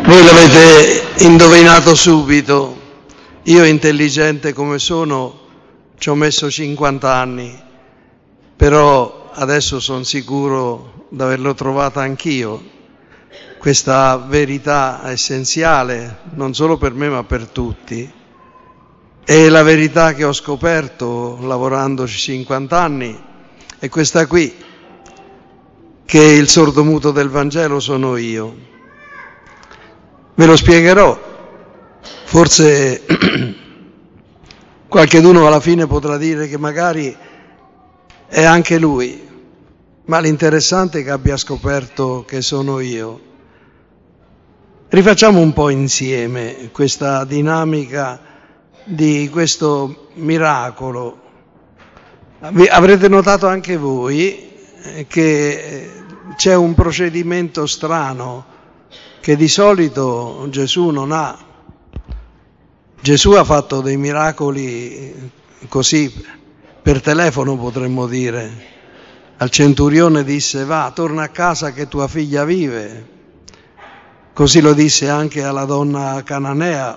Voi l'avete indovinato subito. Io, intelligente come sono, ci ho messo 50 anni, però adesso sono sicuro di averlo trovata anch'io, questa verità essenziale, non solo per me ma per tutti. E la verità che ho scoperto lavorandoci 50 anni è questa qui, che il sordomuto del Vangelo sono io. Ve lo spiegherò, forse qualcheduno alla fine potrà dire che magari è anche lui, ma l'interessante è che abbia scoperto che sono io. Rifacciamo un po' insieme questa dinamica di questo miracolo. Avrete notato anche voi che c'è un procedimento strano che di solito Gesù non ha. Gesù ha fatto dei miracoli così, per telefono potremmo dire. Al centurione disse: va, torna a casa che tua figlia vive. Così lo disse anche alla donna cananea.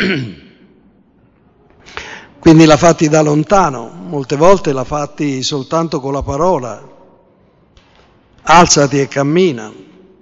Quindi l'ha fatti da lontano, molte volte l'ha fatti soltanto con la parola. Alzati e cammina.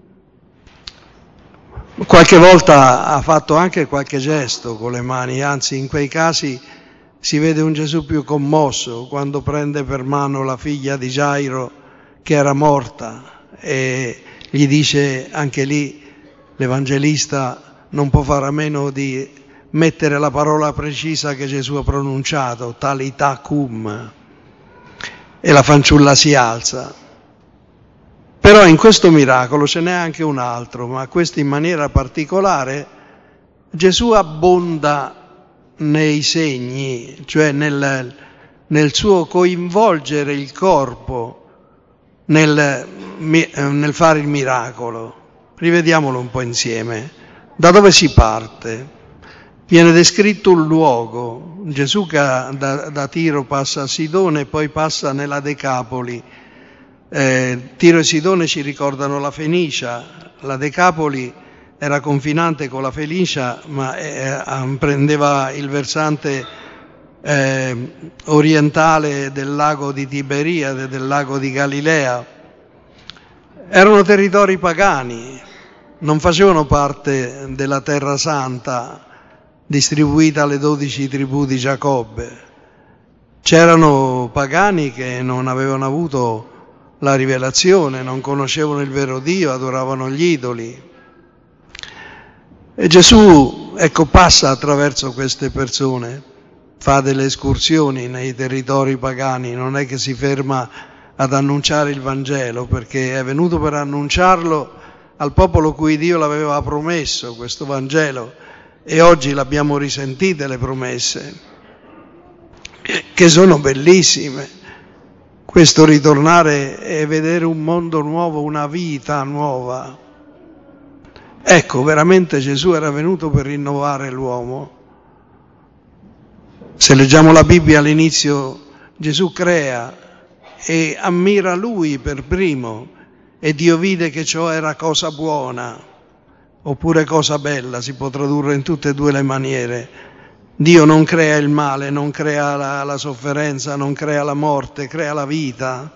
Qualche volta ha fatto anche qualche gesto con le mani, anzi in quei casi si vede un Gesù più commosso quando prende per mano la figlia di Gairo che era morta e gli dice, anche lì l'Evangelista non può fare a meno di mettere la parola precisa che Gesù ha pronunciato, talità cum, e la fanciulla si alza. Però in questo miracolo ce n'è anche un altro, ma questo in maniera particolare. Gesù abbonda nei segni, cioè nel suo coinvolgere il corpo nel fare il miracolo. Rivediamolo un po' insieme. Da dove si parte? Viene descritto un luogo. Gesù che da Tiro passa a Sidone e poi passa nella Decapoli. Tiro e Sidone ci ricordano la Fenicia, la Decapoli era confinante con la Fenicia ma prendeva il versante orientale del lago di Tiberiade, del lago di Galilea. Erano territori pagani, non facevano parte della Terra Santa distribuita alle 12 tribù di Giacobbe. C'erano pagani che non avevano avuto la rivelazione, non conoscevano il vero Dio, adoravano gli idoli. E Gesù, passa attraverso queste persone, fa delle escursioni nei territori pagani, non è che si ferma ad annunciare il Vangelo, perché è venuto per annunciarlo al popolo cui Dio l'aveva promesso, questo Vangelo, e oggi l'abbiamo risentite le promesse, che sono bellissime. Questo ritornare e vedere un mondo nuovo, una vita nuova. Ecco, veramente Gesù era venuto per rinnovare l'uomo. Se leggiamo la Bibbia all'inizio, Gesù crea e ammira Lui per primo e Dio vide che ciò era cosa buona, oppure cosa bella, si può tradurre in tutte e due le maniere. Dio non crea il male, non crea la sofferenza, non crea la morte, crea la vita.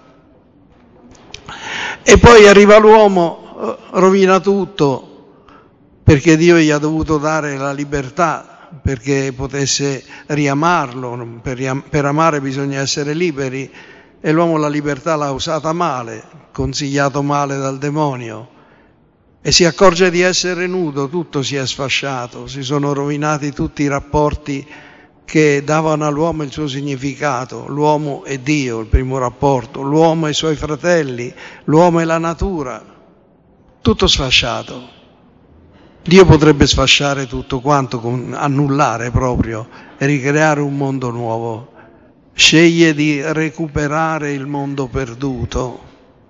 E poi arriva l'uomo, rovina tutto, perché Dio gli ha dovuto dare la libertà, perché potesse riamarlo. Per amare bisogna essere liberi, e l'uomo la libertà l'ha usata male, consigliato male dal demonio. E si accorge di essere nudo, tutto si è sfasciato, si sono rovinati tutti i rapporti che davano all'uomo il suo significato, l'uomo e Dio, il primo rapporto, l'uomo e i suoi fratelli, l'uomo e la natura, tutto sfasciato. Dio potrebbe sfasciare tutto quanto, annullare proprio e ricreare un mondo nuovo. Sceglie di recuperare il mondo perduto.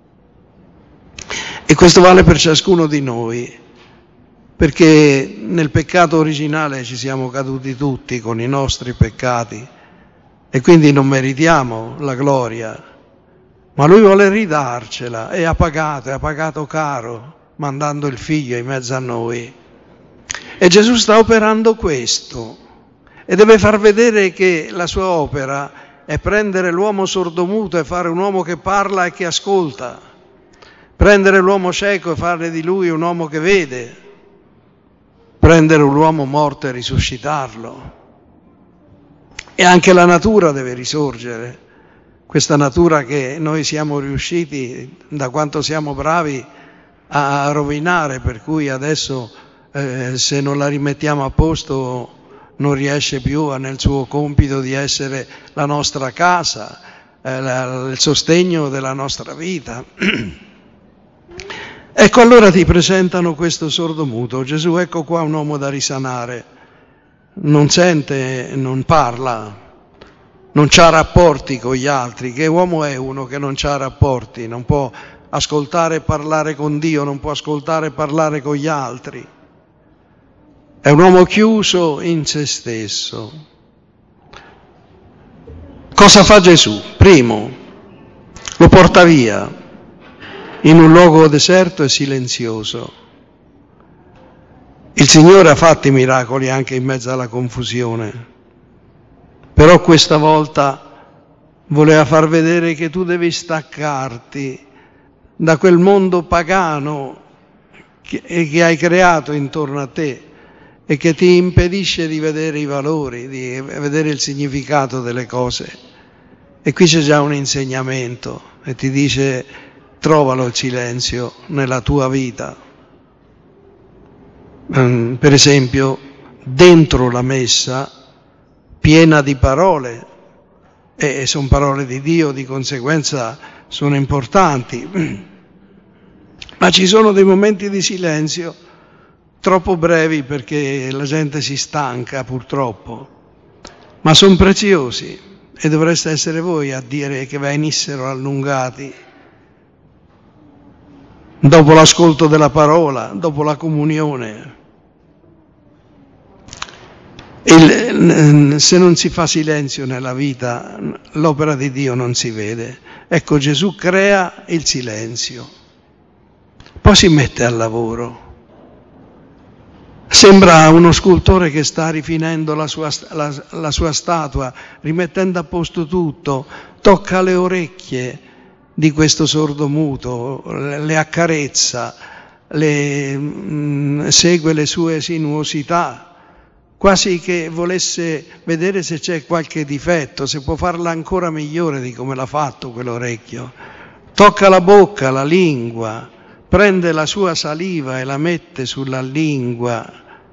E questo vale per ciascuno di noi, perché nel peccato originale ci siamo caduti tutti con i nostri peccati e quindi non meritiamo la gloria, ma Lui vuole ridarcela e ha pagato caro mandando il Figlio in mezzo a noi. E Gesù sta operando questo e deve far vedere che la sua opera è prendere l'uomo sordomuto e fare un uomo che parla e che ascolta, prendere l'uomo cieco e fare di lui un uomo che vede, prendere un uomo morto e risuscitarlo. E anche la natura deve risorgere, questa natura che noi siamo riusciti, da quanto siamo bravi, a rovinare, per cui adesso se non la rimettiamo a posto non riesce più nel suo compito di essere la nostra casa, il sostegno della nostra vita. Ecco, allora ti presentano questo sordomuto. Gesù, ecco qua un uomo da risanare, non sente, non parla, non c'ha rapporti con gli altri. Che uomo è uno che non c'ha rapporti? Non può ascoltare e parlare con Dio, non può ascoltare e parlare con gli altri. È un uomo chiuso in se stesso. Cosa fa Gesù? Primo, lo porta via in un luogo deserto e silenzioso. Il Signore ha fatto i miracoli anche in mezzo alla confusione, però questa volta voleva far vedere che tu devi staccarti da quel mondo pagano che hai creato intorno a te e che ti impedisce di vedere i valori, di vedere il significato delle cose. E qui c'è già un insegnamento e ti dice: trovalo il silenzio nella tua vita. Per esempio, dentro la messa, piena di parole, e sono parole di Dio, di conseguenza sono importanti, ma ci sono dei momenti di silenzio troppo brevi perché la gente si stanca purtroppo, ma sono preziosi e dovreste essere voi a dire che venissero allungati dopo l'ascolto della parola, dopo la comunione. Se non si fa silenzio nella vita, l'opera di Dio non si vede. Ecco, Gesù crea il silenzio, poi si mette al lavoro. Sembra uno scultore che sta rifinendo la sua statua, rimettendo a posto tutto, tocca le orecchie di questo sordomuto, le accarezza, segue le sue sinuosità, quasi che volesse vedere se c'è qualche difetto, se può farla ancora migliore di come l'ha fatto quell'orecchio. Tocca la bocca, la lingua, prende la sua saliva e la mette sulla lingua.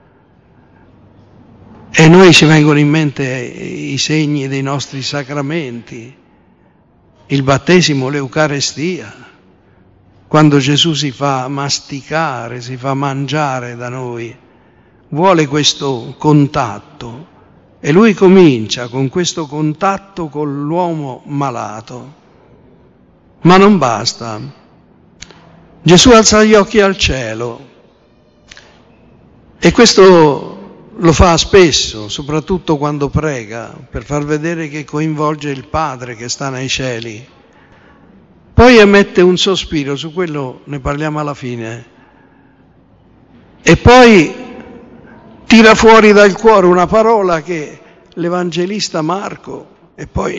E noi ci vengono in mente i segni dei nostri sacramenti, il battesimo, l'Eucarestia, quando Gesù si fa masticare, si fa mangiare da noi, vuole questo contatto e lui comincia con questo contatto con l'uomo malato. Ma non basta. Gesù alza gli occhi al cielo e questo lo fa spesso, soprattutto quando prega, per far vedere che coinvolge il Padre che sta nei cieli. Poi emette un sospiro, su quello ne parliamo alla fine, e poi tira fuori dal cuore una parola che l'Evangelista Marco, e poi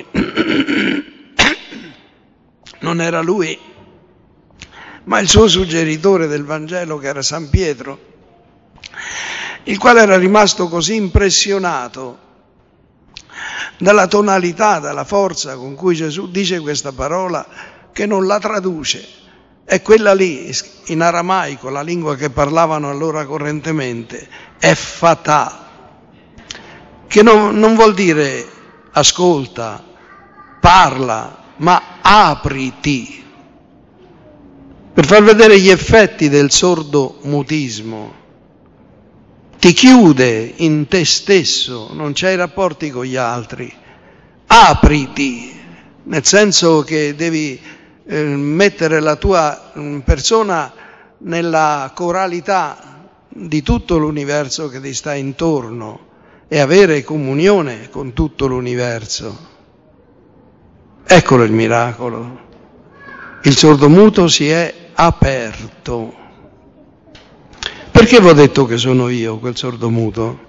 non era lui, ma il suo suggeritore del Vangelo, che era San Pietro, il quale era rimasto così impressionato dalla tonalità, dalla forza con cui Gesù dice questa parola, che non la traduce. È quella lì, in aramaico, la lingua che parlavano allora correntemente, Effatà, che non vuol dire ascolta, parla, ma apriti, per far vedere gli effetti del sordomutismo. Ti chiude in te stesso, non c'hai rapporti con gli altri. Apriti, nel senso che devi mettere la tua persona nella coralità di tutto l'universo che ti sta intorno e avere comunione con tutto l'universo. Eccolo il miracolo. Il sordomuto si è aperto. Perché vi ho detto che sono io quel sordomuto?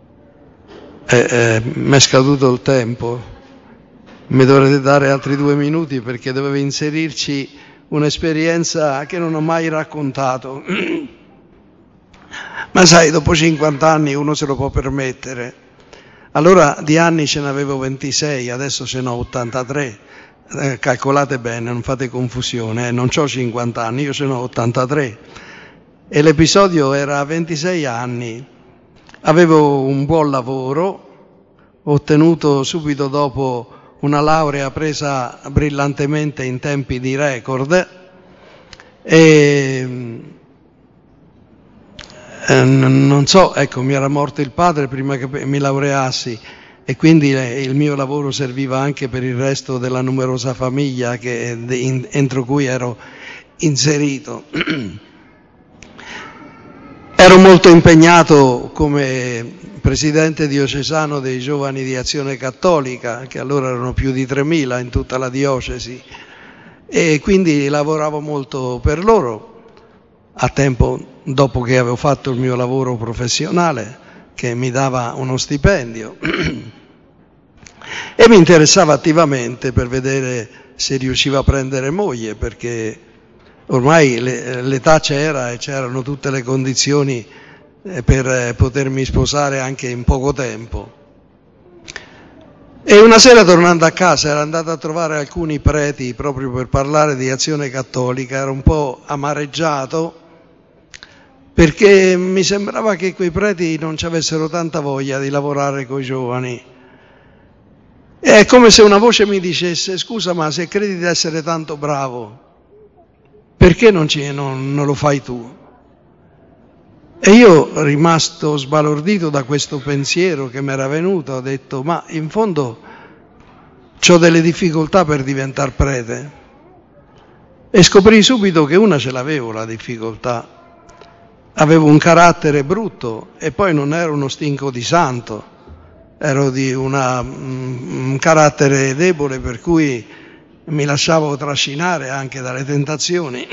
Mi è scaduto il tempo, mi dovrete dare altri 2 minuti perché dovevo inserirci un'esperienza che non ho mai raccontato. Ma sai, dopo 50 anni uno se lo può permettere. Allora di anni ce n'avevo 26, adesso ce n'ho 83. Calcolate bene, non fate confusione, non ho 50 anni, io ce n'ho 83. E l'episodio era a 26 anni. Avevo un buon lavoro, ho ottenuto subito dopo una laurea presa brillantemente in tempi di record e non so, ecco, mi era morto il padre prima che mi laureassi e quindi il mio lavoro serviva anche per il resto della numerosa famiglia entro cui ero inserito. Ero molto impegnato come presidente diocesano dei giovani di Azione Cattolica, che allora erano più di 3.000 in tutta la diocesi, e quindi lavoravo molto per loro, a tempo dopo che avevo fatto il mio lavoro professionale, che mi dava uno stipendio, e mi interessava attivamente per vedere se riusciva a prendere moglie, perché ormai l'età c'era e c'erano tutte le condizioni per potermi sposare anche in poco tempo. E una sera tornando a casa ero andato a trovare alcuni preti proprio per parlare di Azione Cattolica, ero un po' amareggiato perché mi sembrava che quei preti non ci avessero tanta voglia di lavorare con i giovani. È come se una voce mi dicesse: scusa, ma se credi di essere tanto bravo, perché non lo fai tu? E io, rimasto sbalordito da questo pensiero che mi era venuto, ho detto: ma in fondo ho delle difficoltà per diventare prete. E scoprì subito che una ce l'avevo la difficoltà. Avevo un carattere brutto e poi non ero uno stinco di santo, ero di un carattere debole, per cui mi lasciavo trascinare anche dalle tentazioni.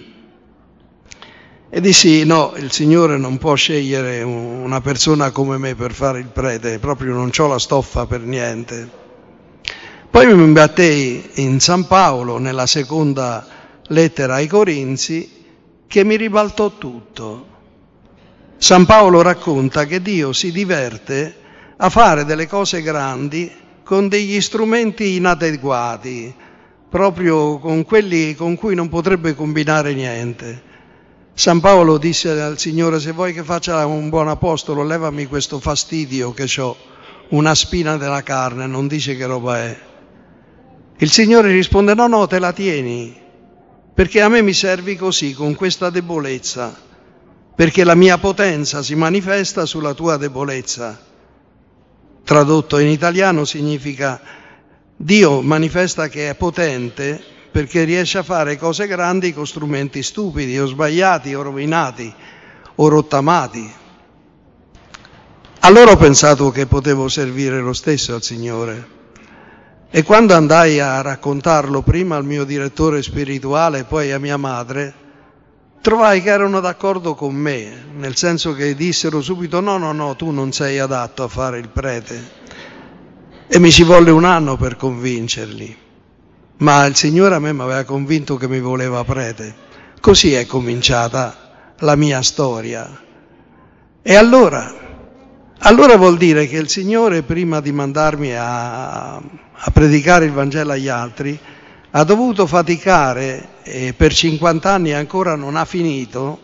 E dissi: no, il Signore non può scegliere una persona come me per fare il prete, proprio non c'ho la stoffa per niente. Poi mi imbattei in San Paolo, nella seconda lettera ai Corinzi, che mi ribaltò tutto. San Paolo racconta che Dio si diverte a fare delle cose grandi con degli strumenti inadeguati, proprio con quelli con cui non potrebbe combinare niente. San Paolo disse al Signore: se vuoi che faccia un buon apostolo, levami questo fastidio che ho, una spina della carne, non dice che roba è. Il Signore risponde: no, te la tieni, perché a me mi servi così, con questa debolezza, perché la mia potenza si manifesta sulla tua debolezza. Tradotto in italiano significa: Dio manifesta che è potente perché riesce a fare cose grandi con strumenti stupidi o sbagliati o rovinati o rottamati. Allora ho pensato che potevo servire lo stesso al Signore. E quando andai a raccontarlo prima al mio direttore spirituale e poi a mia madre, trovai che erano d'accordo con me, nel senso che dissero subito: no, tu non sei adatto a fare il prete. E mi ci volle un anno per convincerli, ma il Signore a me mi aveva convinto che mi voleva prete. Così è cominciata la mia storia. E allora vuol dire che il Signore, prima di mandarmi a predicare il Vangelo agli altri, ha dovuto faticare, e per 50 anni ancora non ha finito,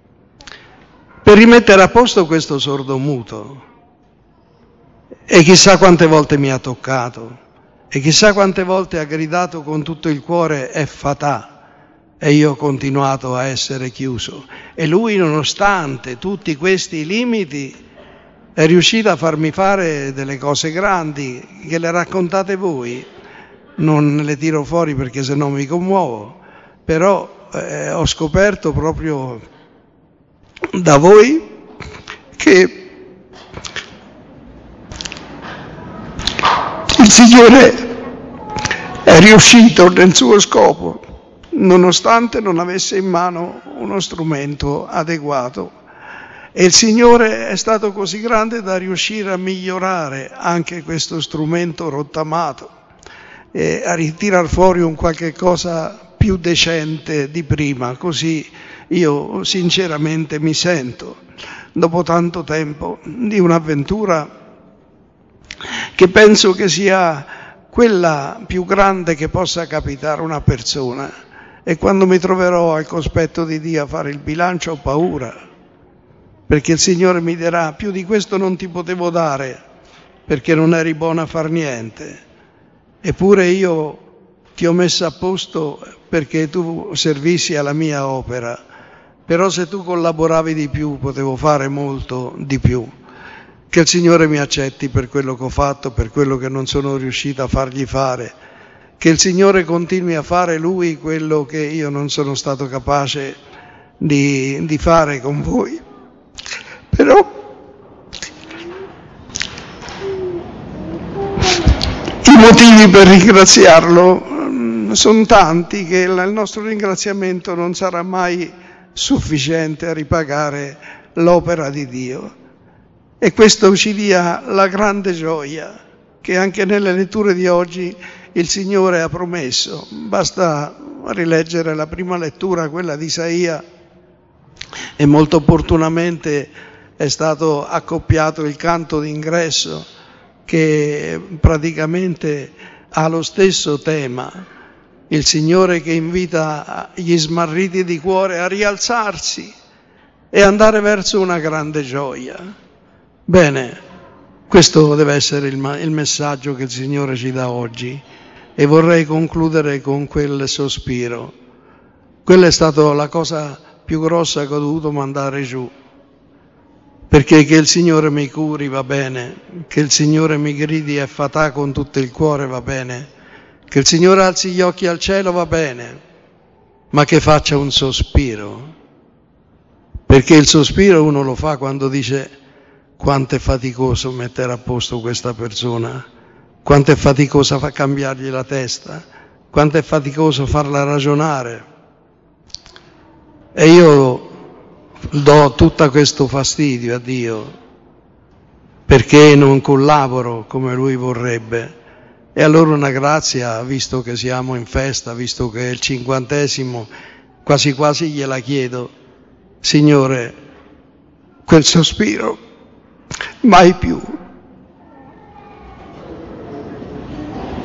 per rimettere a posto questo sordomuto. E chissà quante volte mi ha toccato, e chissà quante volte ha gridato con tutto il cuore Effatà, e io ho continuato a essere chiuso. E lui, nonostante tutti questi limiti, è riuscito a farmi fare delle cose grandi che le raccontate voi. Non le tiro fuori perché sennò mi commuovo, però ho scoperto proprio da voi che il Signore è riuscito nel suo scopo, nonostante non avesse in mano uno strumento adeguato. E il Signore è stato così grande da riuscire a migliorare anche questo strumento rottamato e a ritirar fuori un qualche cosa più decente di prima, così io sinceramente mi sento, dopo tanto tempo, di un'avventura che penso che sia quella più grande che possa capitare a una persona. E quando mi troverò al cospetto di Dio a fare il bilancio ho paura, perché il Signore mi dirà: più di questo non ti potevo dare, perché non eri buono a far niente. Eppure io ti ho messo a posto perché tu servissi alla mia opera. Però se tu collaboravi di più, potevo fare molto di più. Che il Signore mi accetti per quello che ho fatto, per quello che non sono riuscito a fargli fare. Che il Signore continui a fare Lui quello che io non sono stato capace di fare con voi. Però i motivi per ringraziarlo sono tanti, che il nostro ringraziamento non sarà mai sufficiente a ripagare l'opera di Dio. E questo ci dia la grande gioia che anche nelle letture di oggi il Signore ha promesso. Basta rileggere la prima lettura, quella di Isaia, e molto opportunamente è stato accoppiato il canto d'ingresso, che praticamente ha lo stesso tema. Il Signore che invita gli smarriti di cuore a rialzarsi e andare verso una grande gioia. Bene, questo deve essere il messaggio che il Signore ci dà oggi, e vorrei concludere con quel sospiro. Quella è stata la cosa più grossa che ho dovuto mandare giù, perché che il Signore mi curi va bene, che il Signore mi gridi e fatà con tutto il cuore va bene, che il Signore alzi gli occhi al cielo va bene, ma che faccia un sospiro, perché il sospiro uno lo fa quando dice: quanto è faticoso mettere a posto questa persona, quanto è faticoso cambiargli la testa, quanto è faticoso farla ragionare. E io do tutto questo fastidio a Dio perché non collaboro come Lui vorrebbe. E allora una grazia, visto che siamo in festa, visto che è il 50°, quasi quasi gliela chiedo: Signore, quel sospiro mai più.